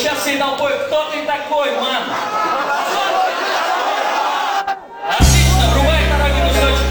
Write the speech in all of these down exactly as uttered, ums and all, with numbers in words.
сейчас всей толпой, кто ты такой, ман? Отлично, врубай второй минусочек.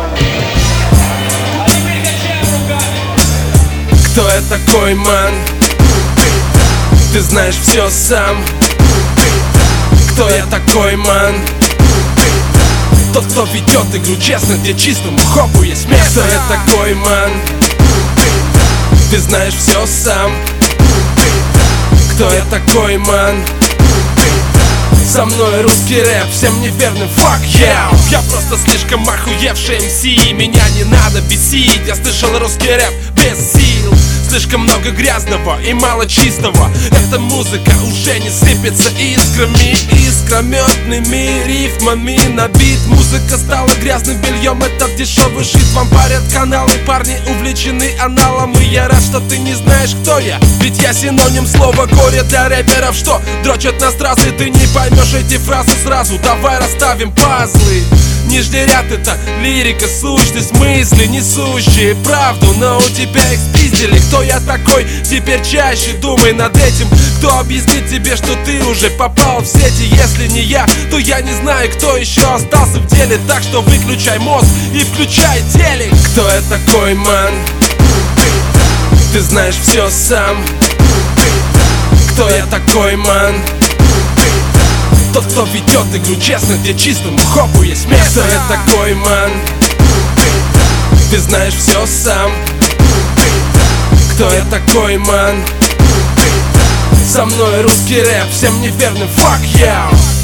А теперь качаем руками. Кто я такой, ман? Ты знаешь все сам. Кто я такой, ман? Тот, кто ведет игру честно, где чистому хопу есть место. Кто я такой, ман? Ты знаешь все сам. Кто я такой, ман? Со мной русский рэп, всем неверным fuck yeah. Я просто слишком охуевший эм си, и меня не надо бесить. Я слышал русский рэп без сил. Слишком много грязного и мало чистого. Эта музыка уже не сыпется искрами, искрометными рифмами набит. Музыка стала грязным бельем, этот дешевый шит. Вам парят каналы, парни увлечены аналом. И я рад, что ты не знаешь, кто я, ведь я синоним слова горе для рэперов, что дрочат на страсы. Ты не поймешь эти фразы сразу, давай расставим пазлы. Нижний ряд — это лирика, сущность, мысли, несущие правду, но у тебя их спиздили. Кто я такой? Теперь чаще думай над этим. Кто объяснит тебе, что ты уже попал в сети? Если не я, то я не знаю, кто еще остался в деле. Так что выключай мозг и включай телек. Кто я такой, ман? Ты знаешь все сам. Кто я такой, ман? Тот, кто ведет игру честно, где чистому хопу есть место. Кто я такой, ман? Ты знаешь все сам. Кто я такой, ман? Со мной русский рэп, всем неверным fuck yeah.